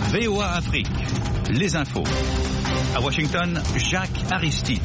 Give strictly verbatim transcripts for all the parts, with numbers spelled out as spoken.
V O A Afrique, les infos. À Washington, Jacques Aristide.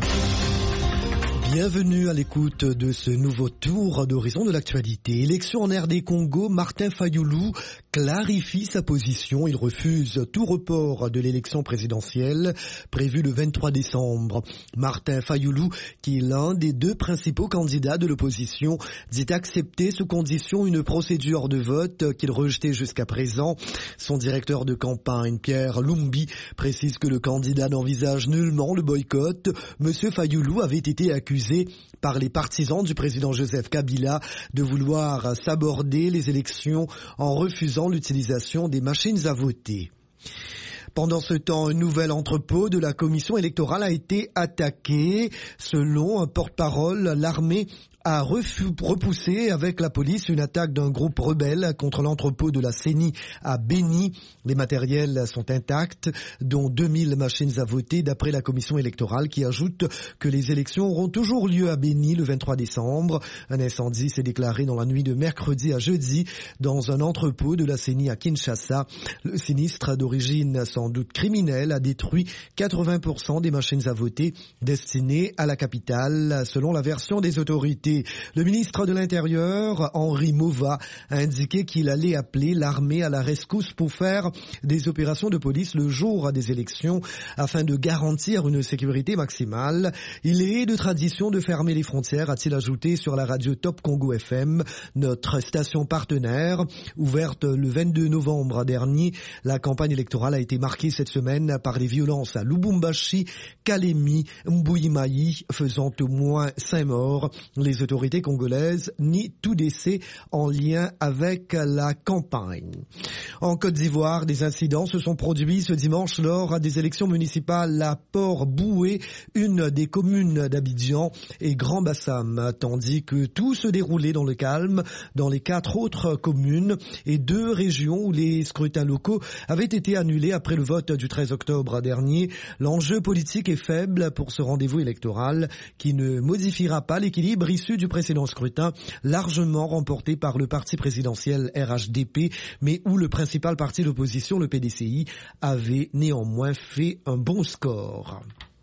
Bienvenue à l'écoute de ce nouveau tour d'horizon de l'actualité. Élection en R D Congo, Martin Fayulu clarifie sa position. Il refuse tout report de l'élection présidentielle prévue le vingt-trois décembre. Martin Fayulu, qui est l'un des deux principaux candidats de l'opposition, dit accepter sous condition une procédure de vote qu'il rejetait jusqu'à présent. Son directeur de campagne, Pierre Lumbi, précise que le candidat n'envisage nullement le boycott. Monsieur Fayulu avait été accusé par les partisans du président Joseph Kabila de vouloir saborder les élections en refusant l'utilisation des machines à voter. Pendant ce temps, un nouvel entrepôt de la commission électorale a été attaqué. Selon un porte-parole, l'armée a repoussé avec la police une attaque d'un groupe rebelle contre l'entrepôt de la C E N I à Beni. Les matériels sont intacts, dont deux mille machines à voter, d'après la commission électorale, qui ajoute que les élections auront toujours lieu à Beni le vingt-trois décembre. Un incendie s'est déclaré dans la nuit de mercredi à jeudi dans un entrepôt de la C E N I à Kinshasa. Le sinistre, d'origine sans doute criminelle, a détruit quatre-vingts pour cent des machines à voter destinées à la capitale, selon la version des autorités. Le ministre de l'Intérieur, Henri Mova, a indiqué qu'il allait appeler l'armée à la rescousse pour faire des opérations de police le jour des élections afin de garantir une sécurité maximale. Il est de tradition de fermer les frontières, a-t-il ajouté sur la radio Top Congo F M, notre station partenaire. Ouverte le vingt-deux novembre dernier, la campagne électorale a été marquée cette semaine par les violences à Lubumbashi, Kalemi, Mbuyi-Mayi, faisant au moins cinq morts. Les autorités congolaises nient tout décès en lien avec la campagne. En Côte d'Ivoire, des incidents se sont produits ce dimanche lors des élections municipales à Port-Boué, une des communes d'Abidjan et Grand-Bassam, tandis que tout se déroulait dans le calme dans les quatre autres communes et deux régions où les scrutins locaux avaient été annulés après le vote du treize octobre dernier. L'enjeu politique est faible pour ce rendez-vous électoral qui ne modifiera pas l'équilibre issu du précédent scrutin, largement remporté par le parti présidentiel R H D P, mais où le principal parti d'opposition, le P D C I, avait néanmoins fait un bon score.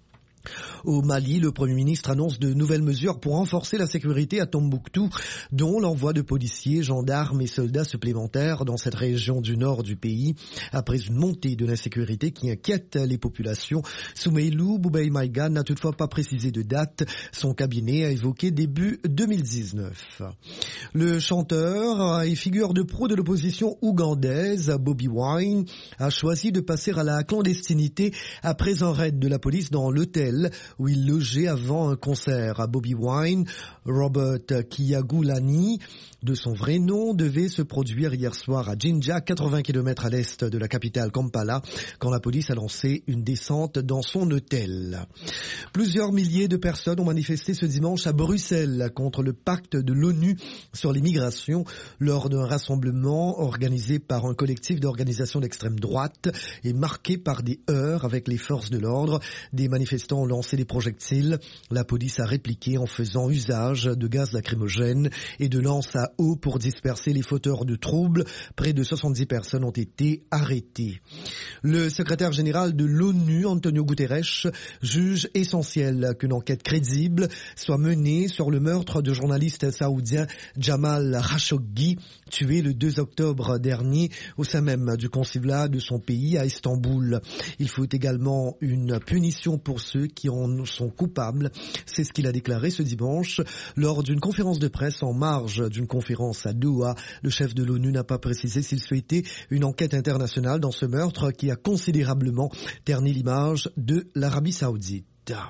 Au Mali, le Premier ministre annonce de nouvelles mesures pour renforcer la sécurité à Tombouctou, dont l'envoi de policiers, gendarmes et soldats supplémentaires dans cette région du nord du pays, après une montée de l'insécurité qui inquiète les populations. Soumeilou Boubaï Maïga n'a toutefois pas précisé de date. Son cabinet a évoqué début deux mille dix-neuf. Le chanteur et figure de proue de l'opposition ougandaise, Bobi Wine, a choisi de passer à la clandestinité après un raid de la police dans l'hôtel où il logeait avant un concert. À Bobi Wine, Robert Kyagulanyi, de son vrai nom, devait se produire hier soir à Jinja, quatre-vingts kilomètres à l'est de la capitale Kampala, quand la police a lancé une descente dans son hôtel. Plusieurs milliers de personnes ont manifesté ce dimanche à Bruxelles contre le pacte de l'ONU sur l'immigration lors d'un rassemblement organisé par un collectif d'organisations d'extrême droite et marqué par des heurts avec les forces de l'ordre. Des manifestants ont lancé des projectiles. La police a répliqué en faisant usage de gaz lacrymogène et de lances à eau pour disperser les fauteurs de troubles. Près de soixante-dix personnes ont été arrêtées. Le secrétaire général de l'ONU, Antonio Guterres, juge essentiel qu'une enquête crédible soit menée sur le meurtre du journaliste saoudien Jamal Khashoggi, tué le deux octobre dernier au sein même du consulat de son pays à Istanbul. Il faut également une punition pour ceux qui en sont coupables. C'est ce qu'il a déclaré ce dimanche lors d'une conférence de presse en marge d'une conférence à Doha. Le chef de l'ONU n'a pas précisé s'il souhaitait une enquête internationale dans ce meurtre qui a considérablement terni l'image de l'Arabie Saoudite.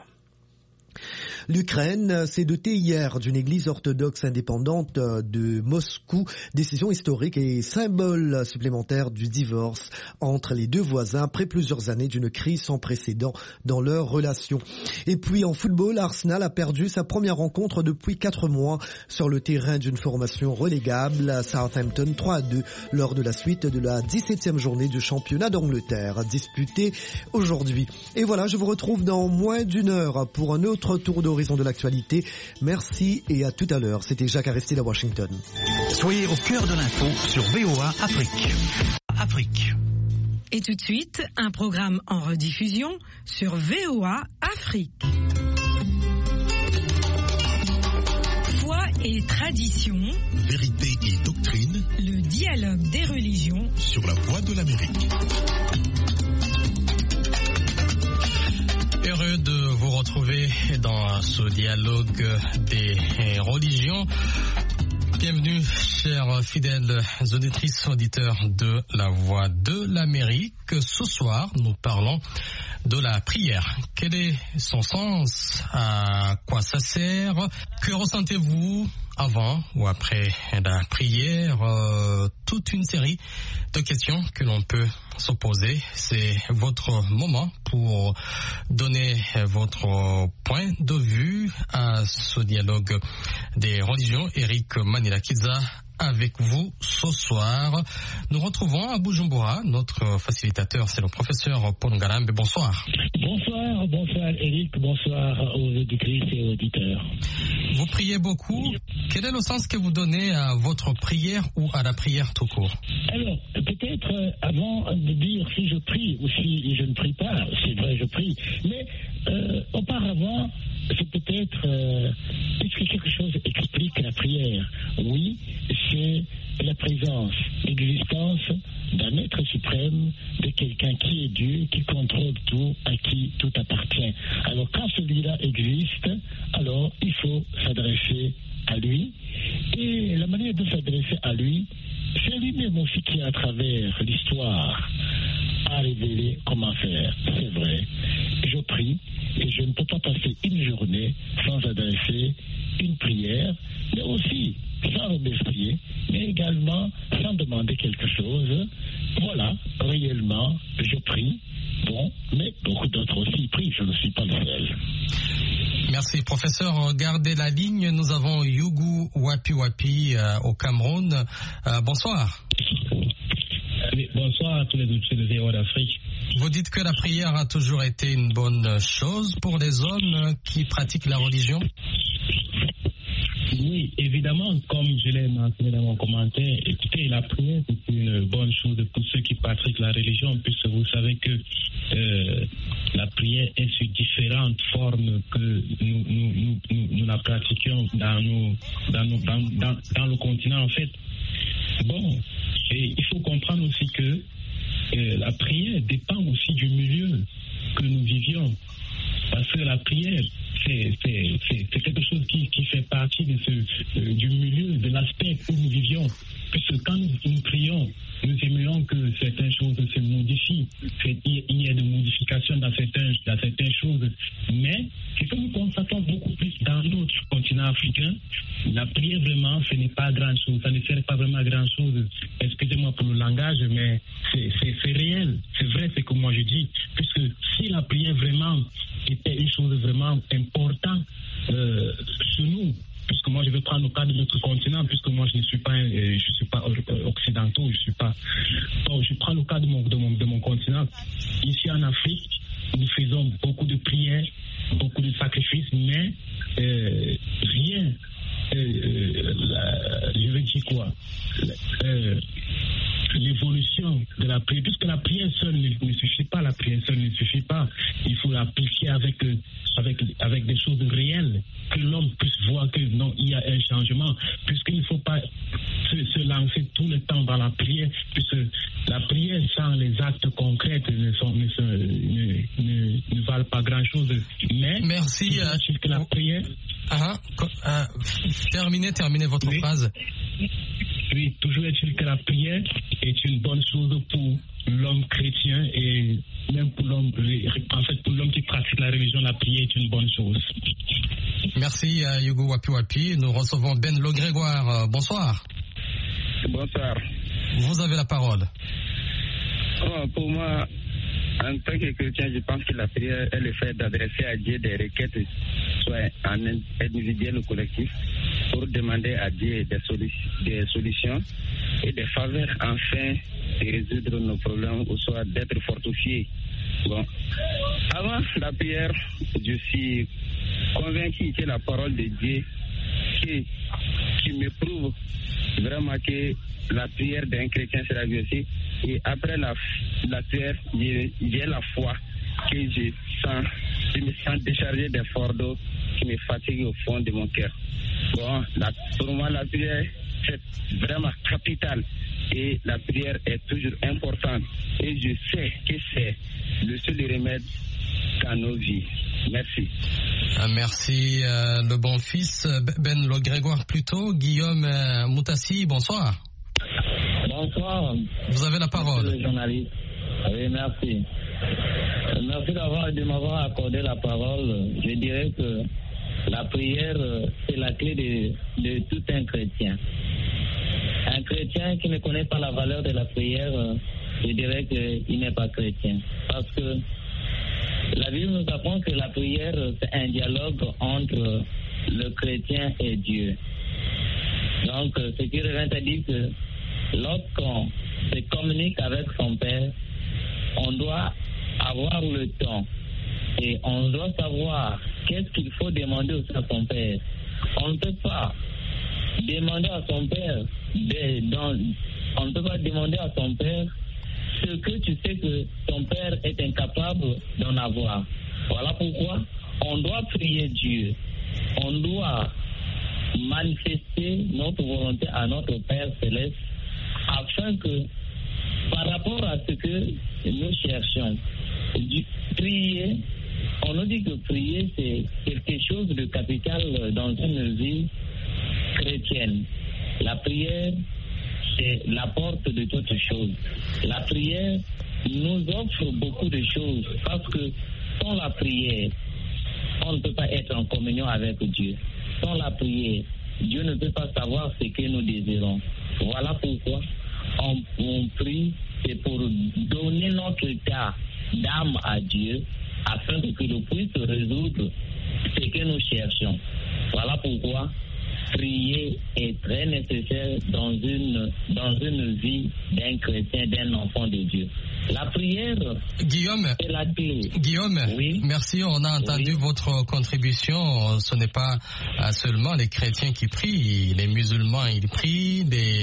L'Ukraine s'est dotée hier d'une église orthodoxe indépendante de Moscou, décision historique et symbole supplémentaire du divorce entre les deux voisins après plusieurs années d'une crise sans précédent dans leurs relations. Et puis en football, Arsenal a perdu sa première rencontre depuis quatre mois sur le terrain d'une formation relégable à Southampton trois à deux lors de la suite de la dix-septième journée du championnat d'Angleterre disputée aujourd'hui. Et voilà, je vous retrouve dans moins d'une heure pour un autre tour d'horizon de l'actualité. Merci et à tout à l'heure. C'était Jacques Aristide à Washington. Soyez au cœur de l'info sur V O A Afrique. Afrique. Et tout de suite, un programme en rediffusion sur V O A Afrique. Foi et tradition, vérité et doctrine, le dialogue des religions sur la voie de l'Amérique. Heureux de vous retrouver dans ce dialogue des religions. Bienvenue, chers fidèles auditrices, auditeurs de la Voix de l'Amérique. Ce soir, nous parlons de la prière. Quel est son sens? À quoi ça sert? Que ressentez-vous avant ou après la prière? euh, Toute une série de questions que l'on peut se poser. C'est votre moment pour donner votre point de vue à ce dialogue des religions. Eric Manilakidza avec vous ce soir. Nous retrouvons à Bujumbura notre facilitateur, c'est le professeur Paul Ngarambe. Bonsoir. Bonsoir, bonsoir Eric, bonsoir aux auditrices et auditeurs. Vous priez beaucoup. Quel est le sens que vous donnez à votre prière ou à la prière tout court? Alors, peut-être euh, avant de dire si je prie ou si je ne prie pas, c'est vrai, je prie, mais euh, auparavant, c'est peut-être, euh, est-ce que quelque chose explique la prière? Oui, c'est la présence, l'existence d'un être suprême, de quelqu'un qui est Dieu, qui contrôle tout, à qui tout appartient. Alors quand celui-là existe, alors il faut s'adresser à lui. Et la manière de s'adresser à lui, c'est lui-même aussi qui, à travers l'histoire, a révélé comment faire. C'est vrai, je prie et je ne peux pas passer une journée sans adresser une prière, mais aussi sans remercier, mais également sans demander quelque chose. Voilà, réellement, je prie. Bon, mais beaucoup d'autres aussi prient, je ne suis pas le seul. Merci, professeur. Gardez la ligne. Nous avons Yugu Wapi Wapi euh, au Cameroun. Euh, bonsoir. Oui, bonsoir à tous les auditeurs de V O A d'Afrique. Vous dites que la prière a toujours été une bonne chose pour les hommes qui pratiquent la religion? Oui, évidemment, comme je l'ai mentionné dans mon commentaire, écoutez, la prière, c'est une bonne chose pour ceux qui pratiquent la religion, puisque vous savez que euh, la prière est sous différentes formes que nous, nous, nous, nous, nous la pratiquions dans, nos, dans, nos, dans, dans, dans le continent, en fait. Bon, et il faut comprendre aussi que euh, la prière dépend aussi du milieu que nous vivions. Parce que la prière, c'est, c'est, c'est, c'est quelque chose qui, qui fait partie de ce, euh, du milieu, de l'aspect où nous vivions. Puisque quand nous, nous prions, nous aimerions que certaines choses se modifient, qu'il y ait de modifications dans certaines, dans certaines choses. Mais ce que nous constatons beaucoup plus dans notre continent africain, la prière vraiment, ce n'est pas grand-chose. Ça ne sert pas vraiment à grand-chose. Excusez-moi pour le langage, mais c'est, c'est, c'est réel. C'est vrai ce que moi je dis. Puisque si la prière vraiment était une chose vraiment importante euh, chez nous, puisque moi je vais prendre le cas de notre continent, puisque moi je ne suis pas, euh, je suis pas occidental, je suis pas. Donc je prends le cas de mon, de mon, de mon continent. Ici en Afrique, nous faisons beaucoup de prières, beaucoup de sacrifices, mais euh, rien. Euh, la, je veux dire quoi euh, l'évolution de la prière, puisque la prière seule ne, ne suffit pas, la prière seule ne suffit pas, il faut l'appliquer avec, avec, avec des choses réelles, que l'homme puisse voir que non, il y a un changement, puisqu'il ne faut pas se, se lancer tout le temps dans la prière, puisque la prière sans les actes concrets ne, sont, ne, sont, ne, ne, ne valent pas grand-chose. Mais merci euh, que la prière... Ah, ah, terminez, terminez votre oui. phrase. Oui, toujours est-il que la prière est une bonne chose pour l'homme chrétien et même pour l'homme, en fait, pour l'homme qui pratique la religion, la prière est une bonne chose. Merci à Yugo Wapi Wapi. Nous recevons Ben Le Grégoire. Bonsoir. Bonsoir. Vous avez la parole. Oh, pour moi, en tant que chrétien, je pense que la prière est le fait d'adresser à Dieu des requêtes, soit en individuel ou collectif, pour demander à Dieu des, solu- des solutions et des faveurs afin de résoudre nos problèmes ou soit d'être fortifiés. Bon. Avant la prière, je suis convaincu que la parole de Dieu qui, qui me prouve vraiment que la prière d'un chrétien sera exaucée. Et après la, la prière, j'ai, j'ai la foi que je sens, je me sens déchargé des fardeaux qui me fatiguent au fond de mon cœur. Bon, la, pour moi, la prière, c'est vraiment capital. Et la prière est toujours importante. Et je sais que c'est le seul remède dans nos vies. Merci. Merci, euh, le bon fils. Ben Le Grégoire plutôt. Guillaume euh, Moutassi, bonsoir. Bonsoir. Vous avez la parole. Monsieur le journaliste. Oui, merci. Merci d'avoir, de m'avoir accordé la parole. Je dirais que la prière, c'est la clé de, de tout un chrétien. Un chrétien qui ne connaît pas la valeur de la prière, je dirais qu'il n'est pas chrétien. Parce que la Bible nous apprend que la prière, c'est un dialogue entre le chrétien et Dieu. Donc, ce qui revient à dire que lorsqu'on se communique avec son Père, on doit avoir le temps et on doit savoir qu'est-ce qu'il faut demander aussi à son Père. On ne peut pas demander à son Père, de, dans, on ne peut pas demander à son Père ce que tu sais que ton Père est incapable d'en avoir. Voilà pourquoi on doit prier Dieu. On doit manifester notre volonté à notre Père Céleste afin que, par rapport à ce que nous cherchons, prier, on nous dit que prier c'est quelque chose de capital dans une vie chrétienne. La prière, c'est la porte de toutes choses. La prière nous offre beaucoup de choses parce que sans la prière, on ne peut pas être en communion avec Dieu. Sans la prière, Dieu ne peut pas savoir ce que nous désirons. Voilà pourquoi on, on prie, c'est pour donner notre état d'âme à Dieu afin que nous puissions résoudre ce que nous cherchons. Voilà pourquoi prier est très nécessaire dans une, dans une vie d'un chrétien, d'un enfant de Dieu. La prière, Guillaume, c'est la clé. Guillaume, oui. Merci, on a entendu oui. votre contribution. Ce n'est pas seulement les chrétiens qui prient, les musulmans ils prient, des,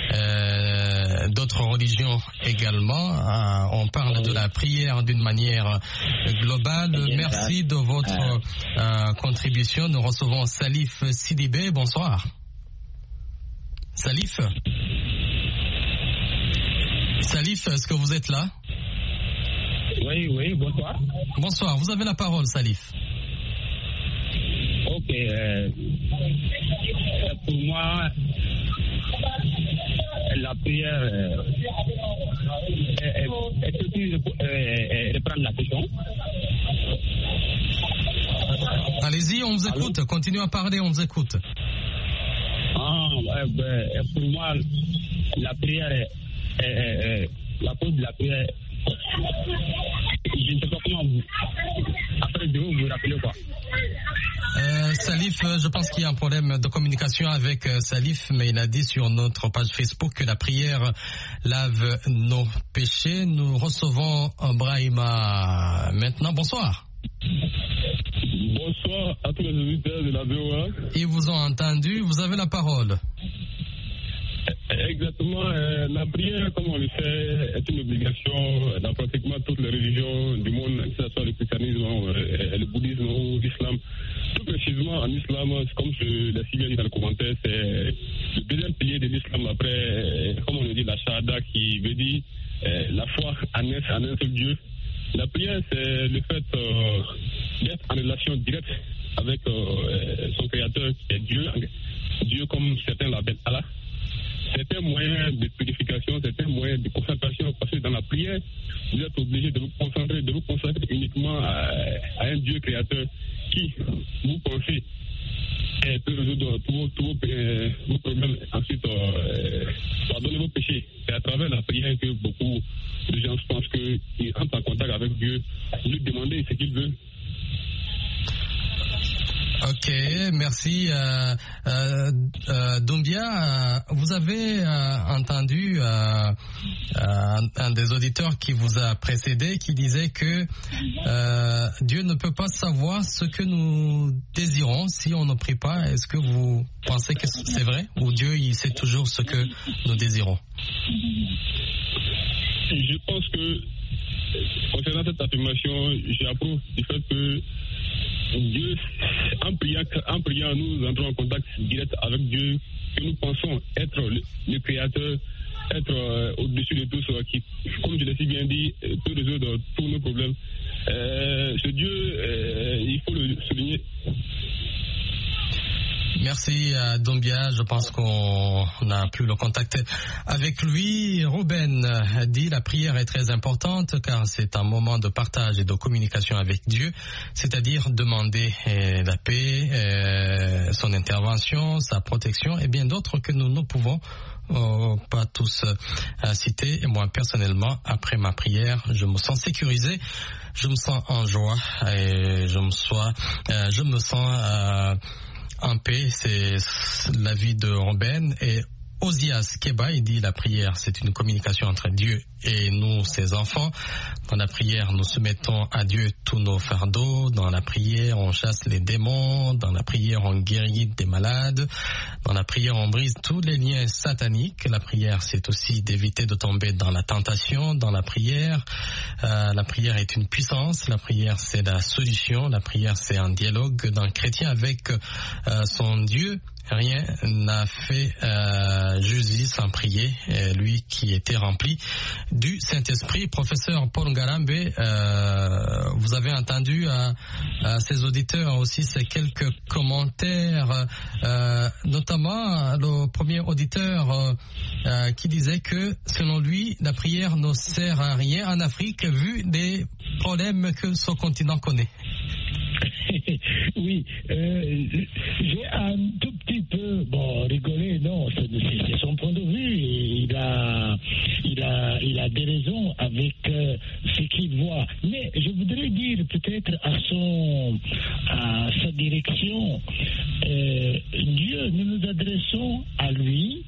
euh, d'autres religions également. Euh, on parle oui. de la prière d'une manière globale. Merci de votre euh, contribution. Nous recevons Salif Sidibé. Bonsoir. Salif Salif, est-ce que vous êtes là? Oui, oui, bonsoir. Bonsoir, vous avez la parole, Salif. Ok, euh, pour moi, la prière, euh, est-ce que tu peux reprendre la question? Allez-y, on vous écoute, Allô? Continuez à parler, on vous écoute. Ah, ouais, ben, pour moi, la prière est Euh, euh, la cause de la prière, je ne sais pas comment vous. Après, je vais vous rappeler quoi. Euh, Salif, je pense qu'il y a un problème de communication avec Salif, mais il a dit sur notre page Facebook que la prière lave nos péchés. Nous recevons Brahima maintenant. Bonsoir. Bonsoir à tous les auditeurs de la V O A. Ils vous ont entendu, vous avez la parole. Exactement, euh, la prière, comme on le sait, est une obligation dans pratiquement toutes les religions du monde, que ce soit le christianisme, euh, le bouddhisme ou l'islam. Tout précisément, en islam, comme je l'ai si bien dit dans le commentaire, c'est le deuxième pilier de l'islam après, comme on le dit, la shahada, qui veut dire euh, la foi en un, en un seul Dieu. La prière, c'est le fait euh, d'être en relation directe avec euh, son créateur, qui est Dieu, Dieu comme certains l'appellent Allah. C'est un moyen de purification, c'est un moyen de concentration, parce que dans la prière, vous êtes obligé de vous concentrer, de vous concentrer uniquement à, à un Dieu créateur qui, vous pensez, peut résoudre tous vos, tous vos, euh, vos problèmes, ensuite euh, pardonner vos péchés. C'est à travers la prière que beaucoup de gens pensent qu'ils entrent en contact avec Dieu, lui demander ce qu'il veut. Ok, merci. Euh, euh, euh, Doumbia, euh, vous avez euh, entendu euh, euh, un des auditeurs qui vous a précédé qui disait que euh, Dieu ne peut pas savoir ce que nous désirons si on ne prie pas. Est-ce que vous pensez que c'est vrai ou Dieu il sait toujours ce que nous désirons? Je pense que concernant cette affirmation, j'approuve du fait que Dieu, en priant, en priant, nous entrons en contact direct avec Dieu, que nous pensons être le, le Créateur, être euh, au-dessus de tout ce qui, comme je l'ai si bien dit, peut résoudre tous nos problèmes. Euh, ce Dieu, euh, il faut le souligner. Merci à Doumbia, je pense qu'on n'a plus le contact avec lui. Ruben dit la prière est très importante car c'est un moment de partage et de communication avec Dieu, c'est-à-dire demander la paix, son intervention, sa protection et bien d'autres que nous ne pouvons Oh, pas tous euh, cités. Et moi personnellement, après ma prière, je me sens sécurisé, je me sens en joie et je me, sois, euh, je me sens euh, en paix. C'est l'avis de Ruben. Et Osias Keba, il dit la prière, c'est une communication entre Dieu et nous, ses enfants. Dans la prière, nous soumettons à Dieu tous nos fardeaux. Dans la prière, on chasse les démons. Dans la prière, on guérit des malades. Dans la prière, on brise tous les liens sataniques. La prière, c'est aussi d'éviter de tomber dans la tentation. Dans la prière, euh, la prière est une puissance. La prière, c'est la solution. La prière, c'est un dialogue d'un chrétien avec euh, son Dieu. Rien n'a fait euh, Jésus sans prier, et lui qui était rempli du Saint-Esprit. Professeur Paul Ngarambe, euh, vous avez entendu à, à ces auditeurs aussi ces quelques commentaires, euh, notamment le premier auditeur euh, qui disait que selon lui, la prière ne sert à rien en Afrique vu des problèmes que ce continent connaît. Oui, euh, j'ai un tout petit peu, bon, rigolé, non, c'est, c'est son point de vue, et il a, il a, il a des raisons avec euh, ce qu'il voit. Mais je voudrais dire peut-être à son, à sa direction, euh, Dieu, nous nous adressons à lui,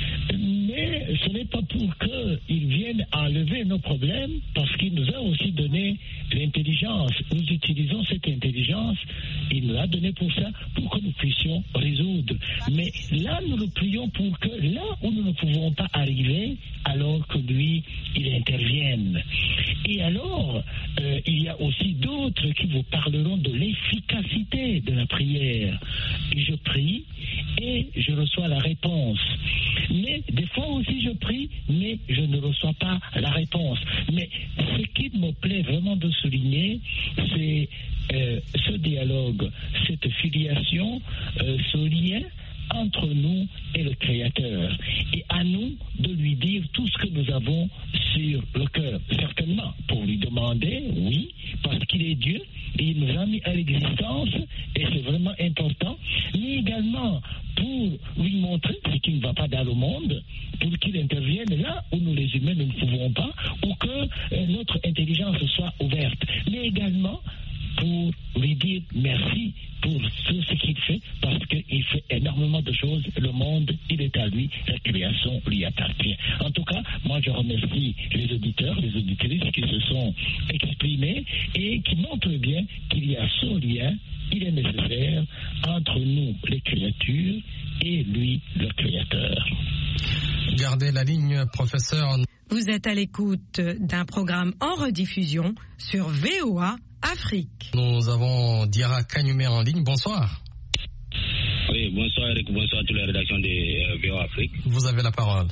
mais ce n'est pas pour qu'il vienne enlever nos problèmes, parce qu'il nous a aussi donné l'intelligence. Nous utilisons cette intelligence, il nous a donné pour ça, pour que nous puissions résoudre. Mais là, nous le prions pour que, là où nous ne pouvons pas arriver, alors que lui, il intervienne. Et alors, euh, il y a aussi d'autres qui vous parleront de l'efficacité de la prière. Je prie et je reçois la réponse. Mais des fois aussi je prie, mais je ne reçois pas la réponse. Mais ce qui me plaît vraiment de souligner, c'est euh, ce dialogue, cette filiation, euh, ce lien entre nous et le Créateur. Et à nous de lui dire tout ce que nous avons sur le cœur. Certainement, pour lui demander, oui, parce qu'il est Dieu, et il nous a mis à l'existence, et c'est vraiment important, mais également pour lui montrer ce qui ne va pas dans le monde, pour qu'il intervienne là où nous les humains nous ne pouvons pas, ou que euh, notre intelligence soit ouverte, mais également pour lui dire merci pour tout ce qu'il fait, parce qu'il fait énormément de choses. Le monde, il est à lui, la création lui appartient. En tout cas, moi je remercie les auditeurs, les auditrices qui se sont exprimés et qui montrent bien qu'il y a ce lien, il est nécessaire entre nous, les créatures, et lui, le Créateur. Gardez la ligne, professeur. Vous êtes à l'écoute d'un programme en rediffusion sur V O A Afrique. Nous avons Diarra Kanyumé en ligne. Bonsoir. Oui, bonsoir Eric, bonsoir à toute la rédaction de euh, V O A Afrique. Vous avez la parole.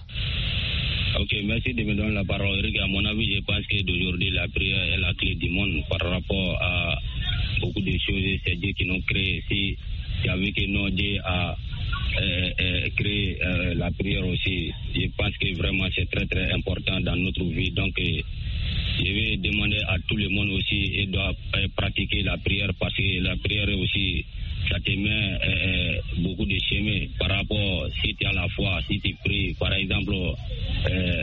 Ok, merci de me donner la parole. Eric, à mon avis, je pense que d'aujourd'hui, la prière est la clé du monde par rapport à beaucoup de choses. C'est Dieu qui nous crée. Si c'est avec nous, Dieu a euh, euh, créé euh, la prière aussi. Je pense que vraiment c'est très très important dans notre vie. Donc, euh, je vais demander à tout le monde aussi et doit euh, pratiquer la prière parce que la prière aussi, ça te met euh, beaucoup de chemins par rapport si tu as la foi, si tu pries. Par exemple, euh,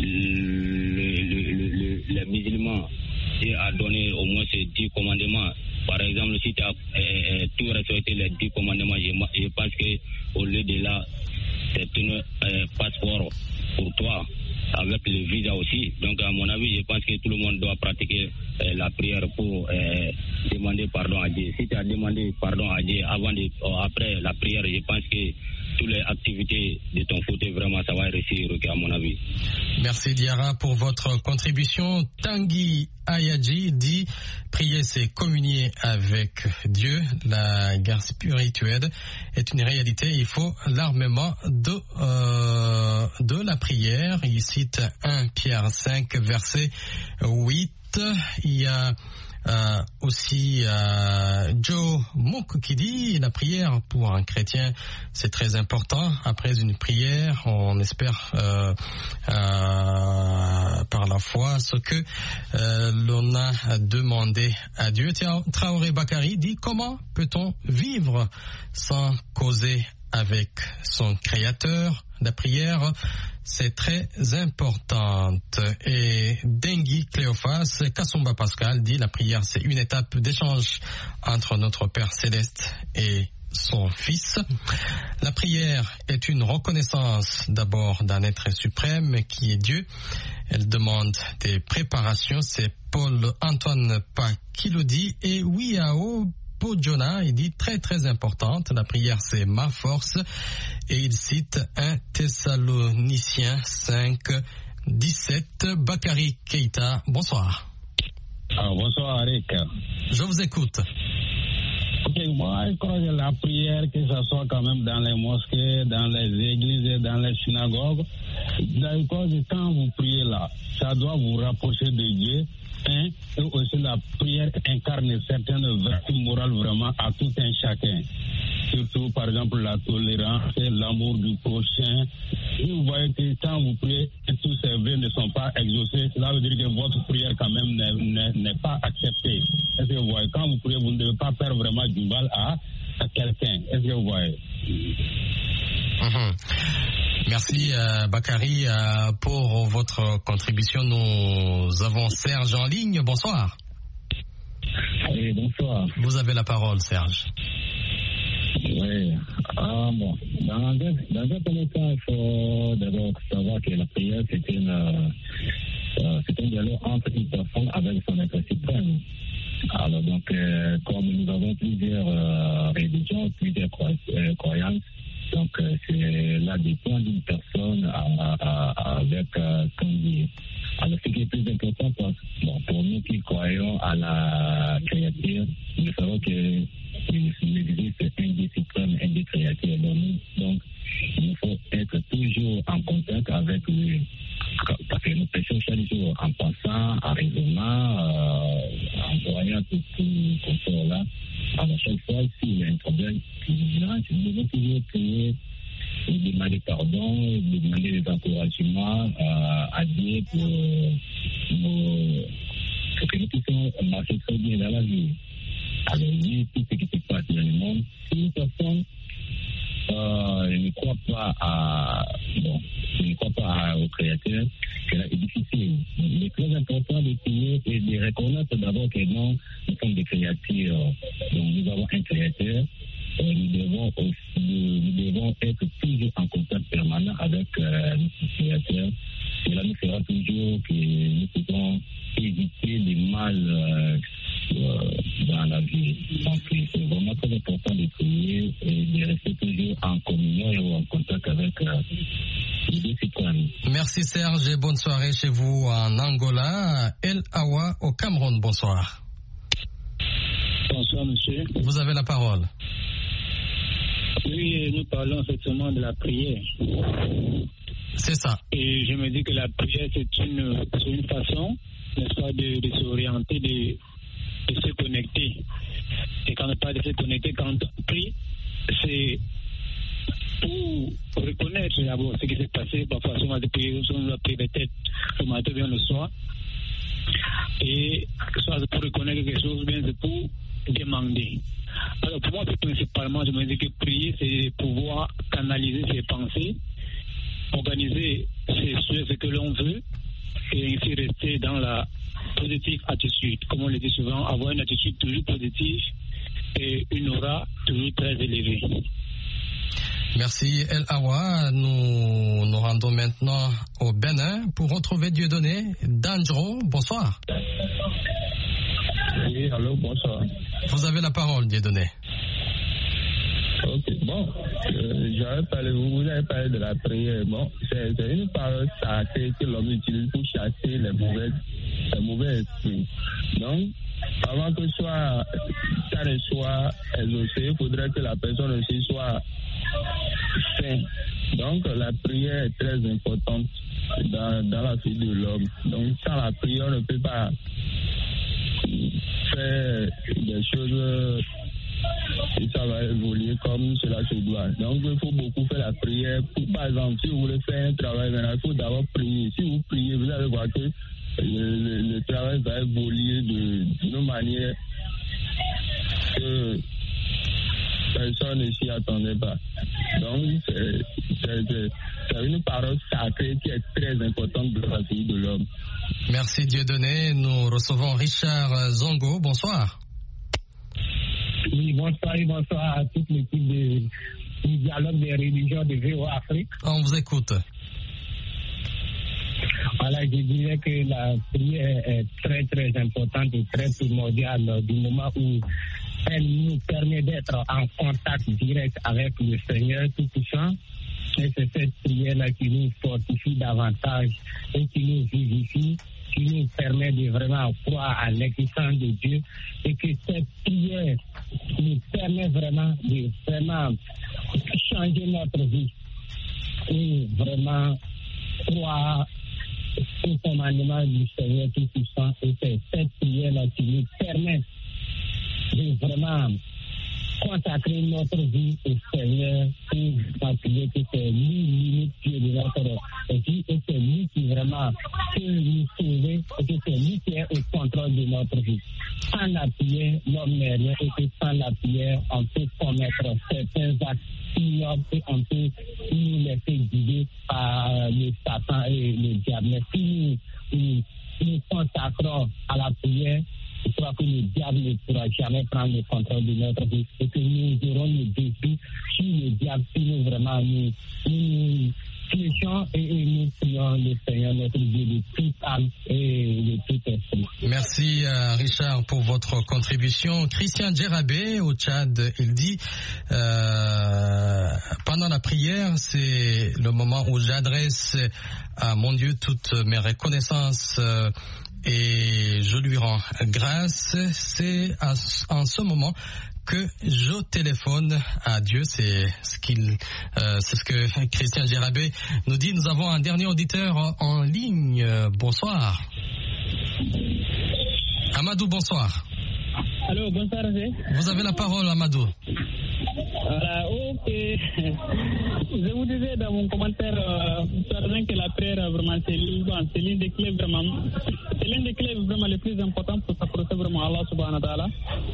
le, le, le, le, les musulmans, Dieu a donné au moins ces dix commandements. Par exemple, si tu as euh, tout respecté les dix commandements, je, je pense qu'au lieu de là, c'est un euh, passeport pour toi, avec le visa aussi. Donc, à mon avis, je pense que tout le monde doit pratiquer euh, la prière pour euh, demander pardon à Dieu. Si tu as demandé pardon à Dieu avant de, euh, après la prière, je pense que toutes les activités de ton côté, vraiment, ça va réussir, à mon avis. Merci Diarra pour votre contribution. Tanguy Ayadji dit « Prier, c'est communier avec Dieu. La guerre spirituelle est une réalité. Il faut l'armement de, euh, de la prière. » Il cite un Pierre cinq, verset huit. Il y a Euh, aussi euh, Joe Mouk qui dit la prière pour un chrétien c'est très important. Après une prière on espère euh, euh, par la foi ce que euh, l'on a demandé à Dieu. Traoré Bakari dit comment peut-on vivre sans causer avec son créateur? La prière, c'est très importante. Et Dengui Cléophas, Kassumba Pascal dit la prière, c'est une étape d'échange entre notre Père Céleste et son Fils. La prière est une reconnaissance d'abord d'un être suprême qui est Dieu. Elle demande des préparations. C'est Paul-Antoine Pac qui le dit. Et Wiao Pojona, il dit très très importante, la prière c'est ma force, et il cite un Thessaloniciens cinq, dix-sept. Bakary Keita, bonsoir. Ah, bonsoir Eric. Je vous écoute. Ok, moi je crois que la prière, que ce soit quand même dans les mosquées, dans les églises et dans les synagogues, d'accord, quand vous priez là, ça doit vous rapprocher de Dieu. Hein, et aussi la prière incarne certaines vertus morales vraiment à tout un chacun. Surtout par exemple la tolérance, l'amour du prochain. Et vous voyez que quand vous priez et tous ces vœux ne sont pas exaucés, cela veut dire que votre prière quand même n'est, n'est pas acceptée. Est-ce que vous voyez, quand vous priez, vous ne devez pas faire vraiment du mal à, à quelqu'un. Est-ce que vous voyez? Mmh. Merci euh, Bakary euh, pour votre contribution. Nous avons Serge en ligne. Bonsoir. Oui, bonsoir. Vous avez la parole, Serge. Oui. Ah, bon. Dans un, dans un premier temps, il faut d'abord savoir que la prière, c'est, une, euh, c'est un dialogue entre une personne avec son être suprême. Alors, donc, euh, comme nous avons plusieurs euh, religions, plusieurs euh, croyances, donc euh, c'est là dépend d'une personne à, à, à, avec euh, ce qu'on dit. Alors, ce qui est plus important pour, bon, pour nous qui croyons à la créature, nous savons que il existe un Dieu suprême, un Dieu créateur. Donc, donc, il faut être toujours en contact avec lui. Parce que nous péchons chaque jour en passant, en raisonnant, euh, en voyant tout ce là. Alors, chaque fois, s'il y a un problème, nous devons toujours prier et demander pardon, et demander des encouragements euh, à Dieu pour, pour, pour que nous puissions marcher très bien dans la vie. Alors, lui, tout ce qui se passe dans le monde, si une personne euh, ne croit pas à, bon, ne croit pas à, au Créateur, cela est difficile. Il est très important de prier et de reconnaître d'abord que non, nous sommes des créatures. Donc, nous avons un Créateur. Et nous devons aussi, nous devons être toujours en contact permanent avec euh, notre Créateur. Cela nous fera toujours que nous pouvons éviter les mal euh, euh, dans la vie. Donc, c'est vraiment très important de prier et de rester toujours en communion et en contact avec euh, les deux citoyens. Merci Serge et bonne soirée chez vous en Angola. El Awa au Cameroun, bonsoir. Bonsoir monsieur. Vous avez la parole. Oui, nous parlons effectivement de la prière. C'est ça. Et je me dis que la prière, c'est une, c'est une façon, n'est-ce pas, de, de s'orienter, de, de se connecter. Et quand on parle de se connecter, quand on prie, c'est pour reconnaître d'abord ce qui s'est passé. Parfois, si on a prié, on a pris les têtes le matin, bien le soir. Et soit c'est pour reconnaître quelque chose, bien c'est pour demander. Alors pour moi, principalement, je me dis que prier, c'est pouvoir canaliser ses pensées, organiser ses souhaits, ce que l'on veut, et ainsi rester dans la positive attitude. Comme on le dit souvent, avoir une attitude toujours positive et une aura toujours très élevée. Merci El Awa. Nous nous rendons maintenant au Bénin pour retrouver Dieudonné Danjro. Bonsoir. Oui, allô, bonsoir. Vous avez la parole, Dieudonné. Ok, bon, euh, j'avais parlé, vous, vous avez parlé de la prière. Bon, c'est, c'est une parole sacrée que l'homme utilise pour chasser les mauvais, les mauvais esprits. Donc, avant que soit, ça ne soit exaucé, il faudrait que la personne aussi soit sainte. Donc, la prière est très importante dans, dans la vie de l'homme. Donc, sans la prière, on ne peut pas faire des choses et ça va évoluer comme cela se doit. Donc, il faut beaucoup faire la prière. Pour, par exemple, si vous voulez faire un travail, maintenant, il faut d'abord prier. Si vous priez, vous allez voir que le, le, le travail va évoluer de, d'une manière que personne ne s'y attendait pas. Donc, c'est, c'est, c'est, c'est une parole sacrée qui est très importante dans la vie de l'homme. Merci Dieudonné. Nous recevons Richard Zongo. Bonsoir. Oui, bonsoir et bonsoir à toute l'équipe de, du dialogue des religions de V O A Afrique. On vous écoute. Voilà, je dirais que la prière est très très importante et très primordiale du moment où elle nous permet d'être en contact direct avec le Seigneur Tout-Puissant. Et c'est cette prière-là qui nous fortifie davantage et qui nous vivifie, qui nous permet de vraiment croire à l'existence de Dieu et que cette prière nous permet vraiment de vraiment changer notre vie et vraiment croire au commandement du Seigneur Tout-Puissant. Et c'est cette prière-là qui nous permet de vraiment consacrer notre vie au Seigneur pour m'appuyer que c'est lui limite de notre vie et c'est lui qui vraiment peut nous sauver et que c'est lui qui est au contrôle de notre vie. Sans la prière, l'homme n'est rien et que sans la prière, on peut commettre certains actes ignobles et on peut nous laisser guider par le Satan et le diable. Mais si nous nous, nous consacrons à la prière, je crois que le diable ne pourra jamais prendre le contrôle de notre vie et que nous aurons le défi sur le diable si nous vraiment nous, nous fléchons et, et nous prions le Seigneur, notre Dieu, de toute âme et de tout esprit. Merci euh, Richard pour votre contribution. Christian Djerabé au Tchad, il dit euh, pendant la prière, c'est le moment où j'adresse à mon Dieu toutes mes reconnaissances euh, et je lui rends grâce. C'est à, en ce moment que je téléphone à Dieu. C'est ce qu'il, euh, c'est ce que Christian Djerabé nous dit. Nous avons un dernier auditeur en ligne. Bonsoir. Amadou, bonsoir. Allô, bonsoir. Vous avez la parole, Amadou. Voilà, ok. Je vous disais dans mon commentaire, euh, que la prière, vraiment, c'est l'une des clés, vraiment, c'est l'une des clés vraiment les plus importantes pour s'approcher vraiment à Allah subhanahu wa ta'ala.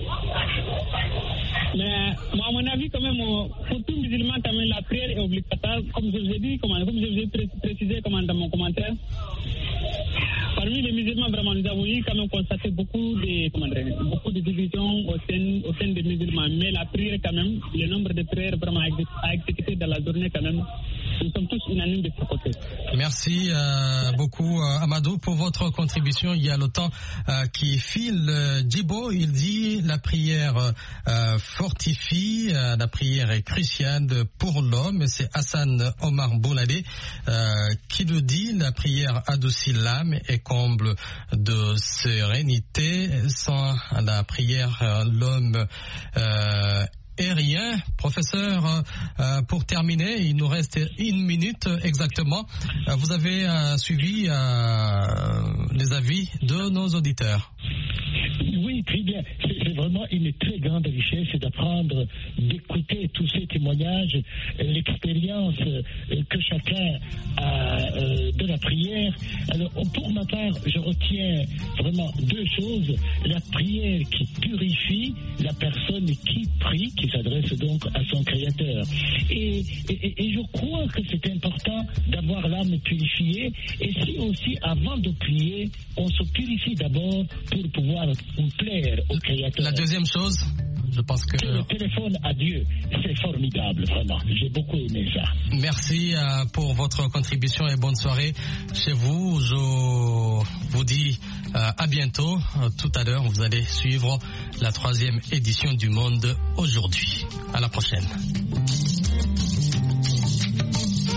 Mais, moi, à mon avis, quand même, pour tout musulman, quand même, la prière est obligatoire, comme je vous ai dit, comme, comme je vous ai précisé comme dans mon commentaire. Parmi les musulmans, vraiment, nous avons eu quand même constaté beaucoup de, comment dire, beaucoup de divisions au sein, au sein des musulmans. Mais la prière, quand même, le nombre de prières vraiment à exécuter dans la journée, quand même, nous sommes tous unanimes de ce côté. Merci euh, beaucoup, euh, Amadou, pour votre contribution. Il y a le temps euh, qui file. Euh, Djibo, il dit la prière euh, fortifie, euh, la prière est cruciale pour l'homme. C'est Hassan Omar Boulade euh, qui le dit. La prière adoucit l'âme et comble de sérénité. Sans la prière, euh, l'homme euh, et rien. Professeur, euh, pour terminer, il nous reste une minute exactement. Euh, vous avez euh, suivi euh, les avis de nos auditeurs. Oui, très bien. C'est, c'est vraiment une très grande richesse d'apprendre, d'écouter tous ces témoignages, l'expérience euh, que chacun a euh, de la prière. Alors, pour ma part, je retiens vraiment deux choses. La prière qui purifie la personne qui prie, qui s'adresse donc à son Créateur. Et, et, et je crois que c'est important d'avoir l'âme purifiée. Et si aussi, avant de prier, on se purifie d'abord pour pouvoir plaire au Créateur. La deuxième chose, je pense que... Le téléphone à Dieu, c'est formidable, vraiment. J'ai beaucoup aimé ça. Merci euh, pour votre contribution et bonne soirée chez vous. Je vous dis euh, à bientôt. Euh, tout à l'heure, vous allez suivre la troisième édition du Monde aujourd'hui. À la prochaine.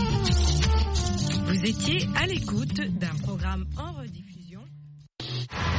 Vous étiez à l'écoute d'un programme en rediffusion.